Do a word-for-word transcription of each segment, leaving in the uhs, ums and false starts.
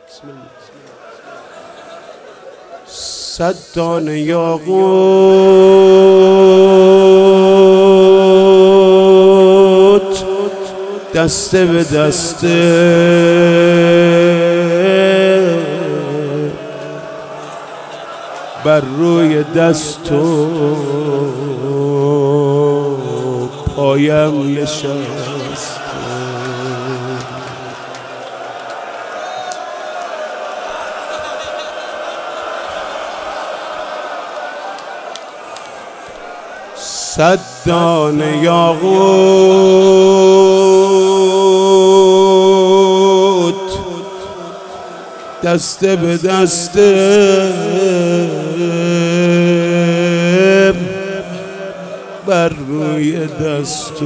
صد دانه یاقوت دسته به دسته بر روی دست و پایم نشست. صد دانه یاقوت دسته به دسته بر روی دست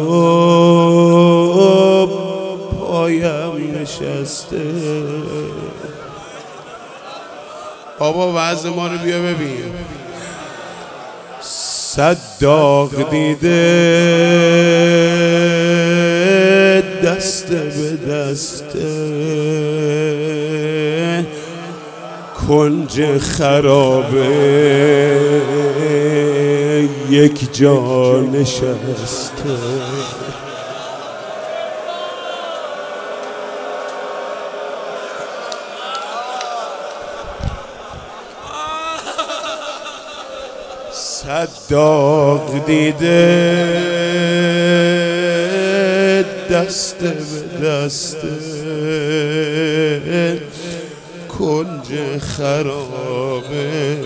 و پایم نشسته. بابا وضع ما رو بیا ببین. صد داغ دیده دست به دسته کنج خرابه یک جا نشسته. صد داغ دیده دست به دست کنج خرابه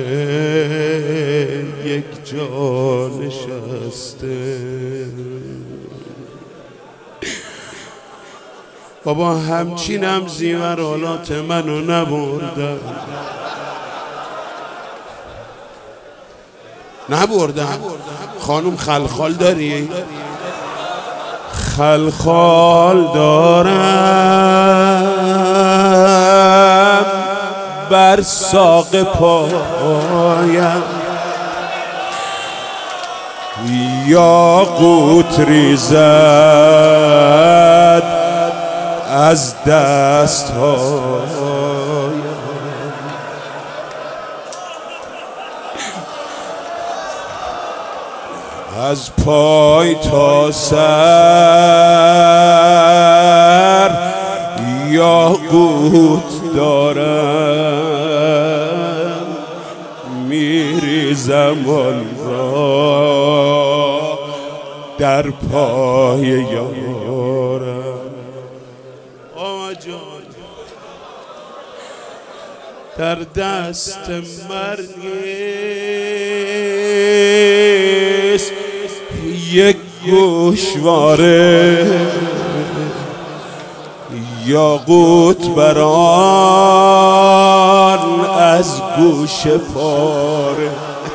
یک جا نشسته. بابا همچینم زیورالات منو نبردن نبردن. خانم خلخال داری؟ خلخال دارم بر ساق پایم یاقوت ریزد از دست هایم. از پای تا سر یاقوت دارم میریزم آن را در پای یارم. آقا جان در دست مرگیست یک گوشواره یاقوت بران از گوش پاره.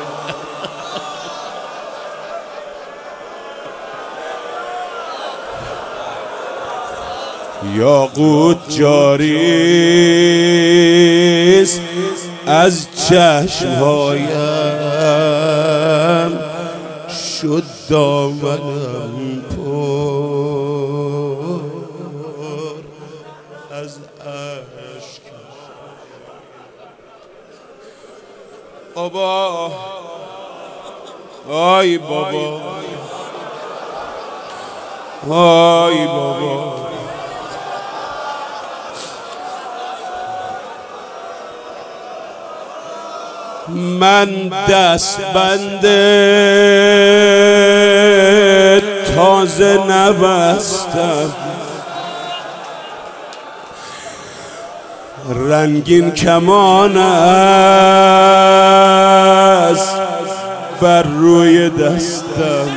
یاقوت جاریست از چشمهایم شد دامنم پر از اشک. بابا آی بابا آی بابا من دست بنده تازه نبستم رنگین کمان است بر روی دستم.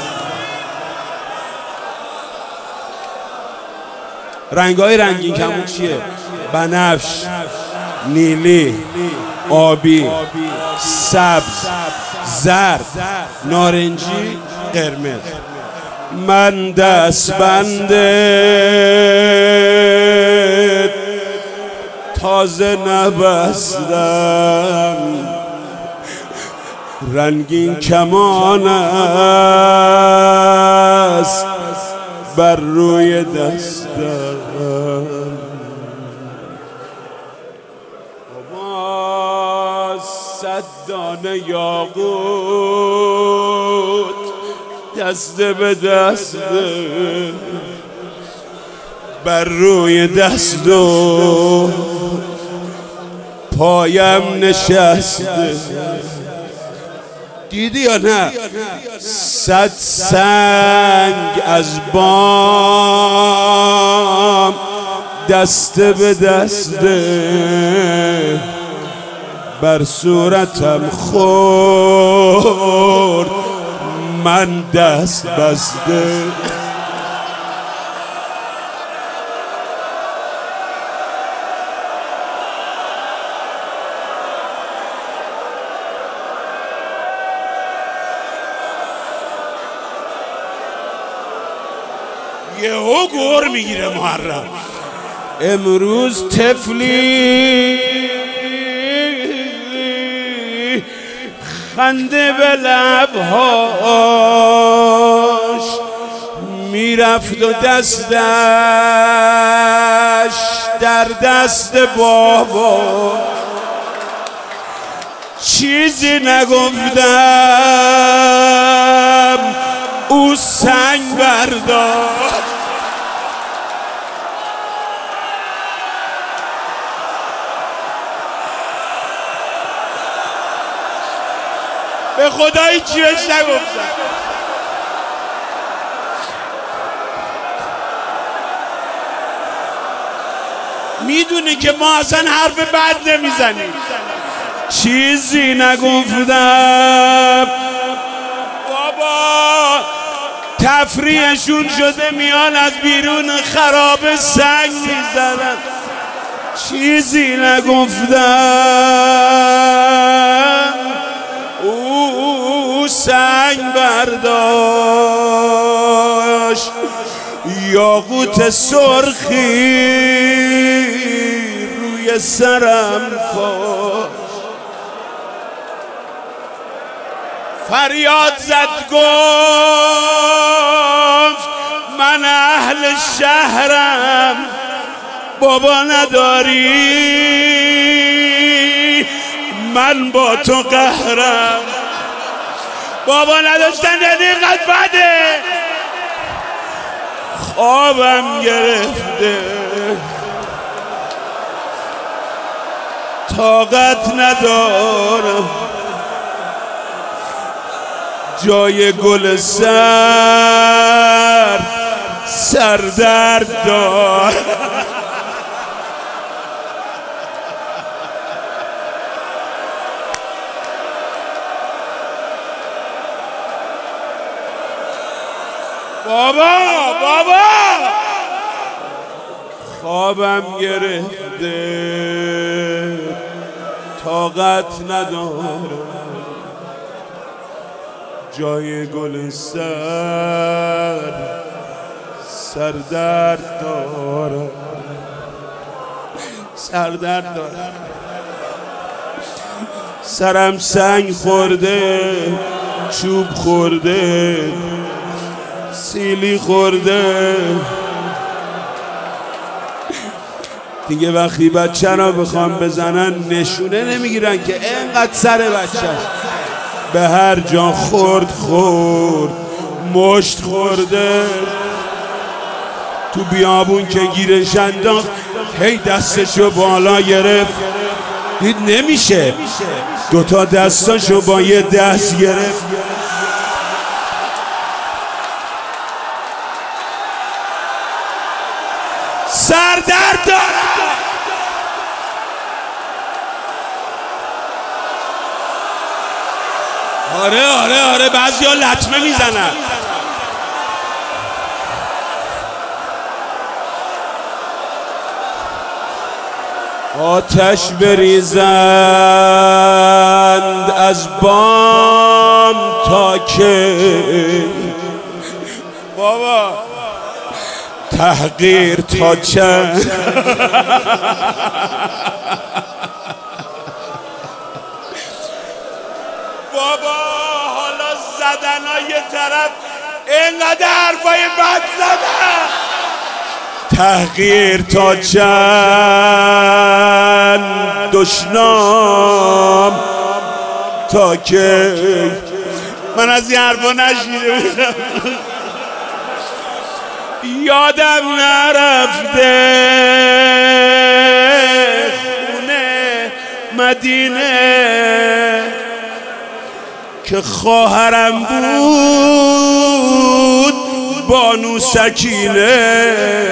رنگای رنگین کمان چیه؟ بنفش، نیلی، آبی، سبز، زرد، نارنجی، قرمز. من دست بنده تازه نبستم رنگین کمان است بر روی دستم. صد دانه یاقوت دست به دست بر روی دست و پایم نشسته. دیدی یا نه؟ صد سنگ از بام دست به دست بر صورتم خورد من دست بسته. یهو گور میگیره محرم. امروز طفلی خنده به لبهاش میرفت و دستش در دست بابا. چیزی نگفتم او سنگ برداشت. به خدایی چی بهش نگفتم. میدونی که ما اصلا حرف بد نمیزنیم. چیزی نگفتم بابا. تفریحشون شده میان از بیرون خراب سنگ میزنن. چیزی نگفتم او سنگ برداشت. یاقوت سرخی روی سرم کشت. فریاد زد گفت من اهل شهرم بابا نداری من با تو قهرم. بابا نداشتن یعنی اینقدر بده. خوابم گرفته طاقت ندارم جای گل سر سردرد دار. بابا بابا خوابم گرفته طاقت ندارم جای گل سر سردرد دارم. سردرد دارم. سرم سنگ خورده چوب خورده سیلی خورده. دیگه وقتی بچه را بخوام بزنن نشونه نمیگیرن که اینقدر سر بچه به هر جا خورد خورد مشت خورده. تو بیابون که گیرش انداخت هی دستشو بالا گرفت دید نمیشه دوتا دستاشو با یه دست گرفت. سردرد دارم. آره آره آره بعضی ها لطمه میزنن. آتش بریزند از بام تا که بابا تحقیر تا چند. بابا حالا زدن ها یه طرف اینقدر حرفای بد زدن. تحقیر تا چند دشنام تا که من از این حرفا نشیده بودم. یادم نرفته خونه مدینه که خواهرم بود بانو سکینه.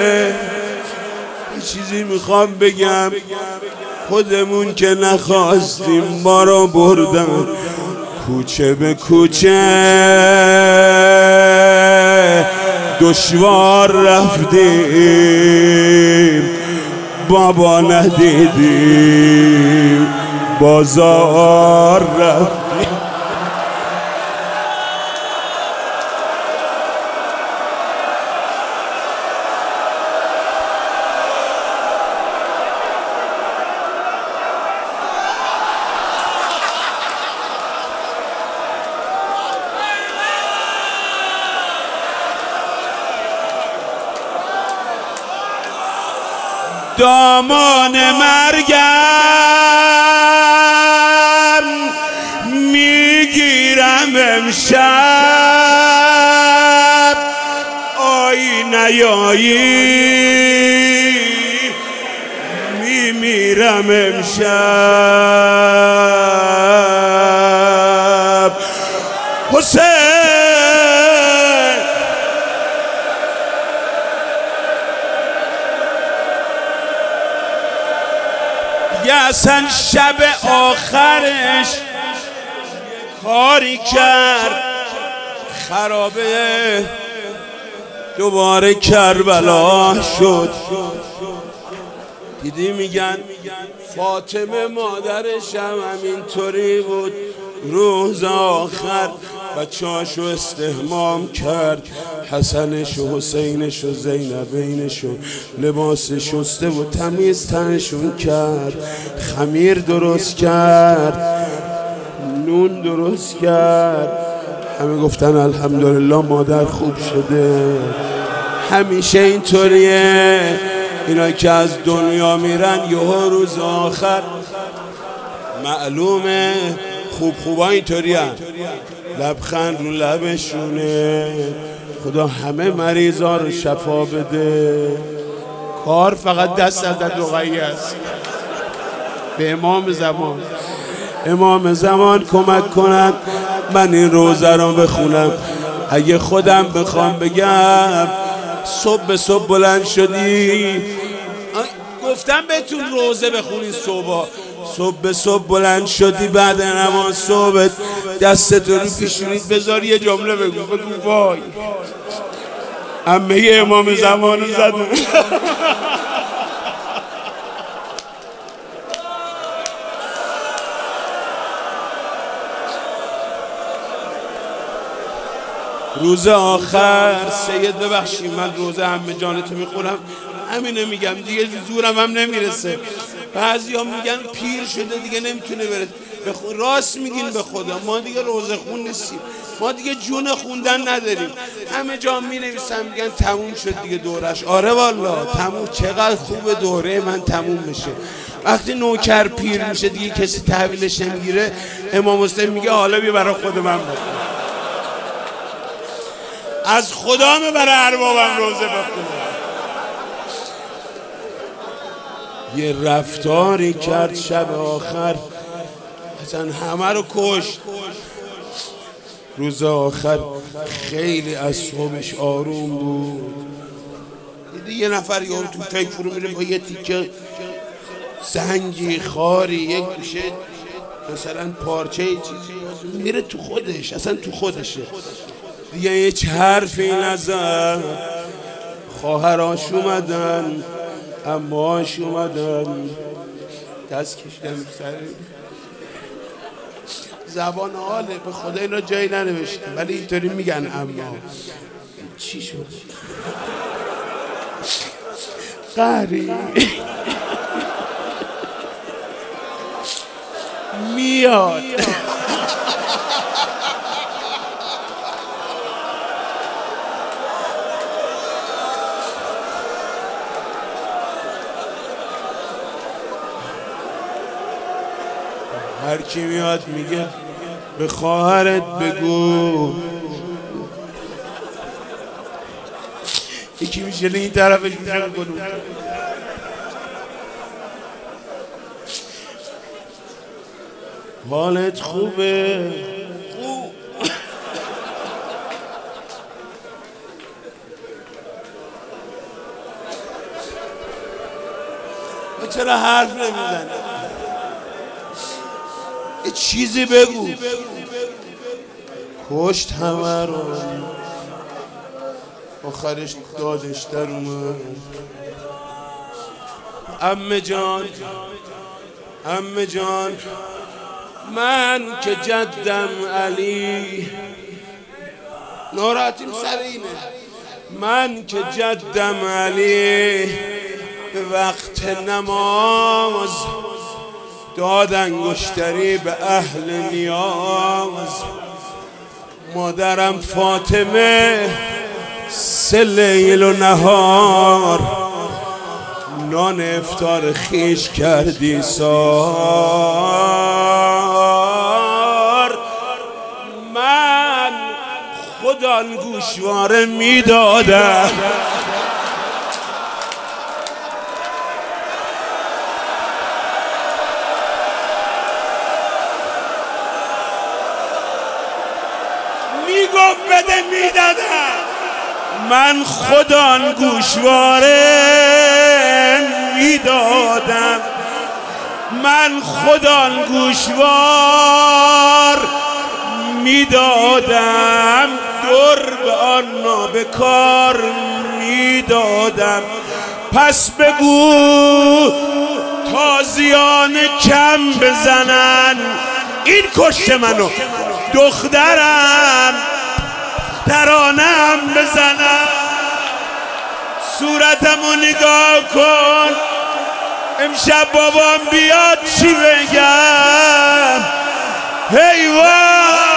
یه چیزی میخوام بگم، خودمون که نخواستیم ما رو بردن کوچه به کوچه، دشوار رفتیم بابا ندیدیم، بازار رفتیم. دامان مرگم میگیرم امشب، آی نیایی میمیرم امشب. حسین یه اصلا شب آخرش کاری کرد خرابه، دوباره کربلا شد. دیدی میگن فاطمه مادرش هم همینطوری بود، روز آخر بچه‌هاشو استحمام کرد، حسنش و حسینش و زینبینش و لباس شسته و تمیز تنشون کرد، خمیر درست کرد، نون درست کرد. همه گفتن الحمدلله مادر خوب شده. همیشه اینطوریه، اینا که از دنیا میرن یهو روز آخر معلومه خوب خوبا اینطوری هم لبخند رو لبشونه. خدا همه مریضا رو شفا بده. کار فقط دست از رقیه است. به امام زمان امام زمان کمک کنن من این روزه رو بخونم. اگه خودم بخوام بگم صبح به صبح بلند شدی، گفتم بهتون روزه بخونین صبح صبح به صبح بلند شدی، بعد نماز صبح دستتو رو پیشونیت بذار یه جمله بگو، بگو وای عمه امام زمان رو زدن. روز آخر سید ببخشید من روزه عمه جانتو میخورم، همینه میگم دیگه زورم هم نمیرسه. بعضی ها میگن پیر شده دیگه نمیتونه بره. بخ... راست میگین به خدا، ما دیگه روزه خون نیستیم، ما دیگه جون خوندن نداریم. همه جا مینویسن میگن تموم شد دیگه دورش. آره والا تموم، چقدر خوب دوره من تموم بشه. وقتی نوکر پیر میشه دیگه کسی تحویلش نمیگیره، امام حسین میگه حالا بیا برای خود من بکن. از خدامه برای اربابم روزه بخونه. یه رفتاری کرد شب آخر اصلا همه رو کشت. روز آخر خیلی اعصابش آروم بود. دیدی یه نفر یارو تو فکر فرو میره با یه تیکه سنگی خاری یک گوشه مثلا پارچه چیزی میره تو خودش، اصلا تو خودشه دیگه. هیچ حرفی نزد. خواهراش اومدن، عماش اومدن، دست کشیدن سر زبان حاله. به خدا اینا جایی ننوشتم ولی اینطوری میگن. اما چی شد؟ قهری میاد. هر کی میاد میگه به خواهرت بگو یکی میشه این طرفش میشه کنون حالت خوبه خوب چرا حرف نمیزنی؟ یه چیزی بگو. کشت همه رو آخرش دادش در اومد. عمه جان عمه جان من که جدم علی ناراحتیم سر اینه من که جدم علی به وقت نماز داد انگشتری به اهل نیاز. مادرم فاطمه سه لیل و نهار نان افطار خیش کردی سار. من خدا گوشواره میدادم میگفت بده میدادم. من خدا گوشواره میدادم من خدا گوشوار میدادم دور به آن نابکار میدادم. پس بگو تازیان کم بزنن این کشت منو دخترم ترانم بزنم. صورتمو نگاه کن امشب بابام بیاد چی بگم. هی وای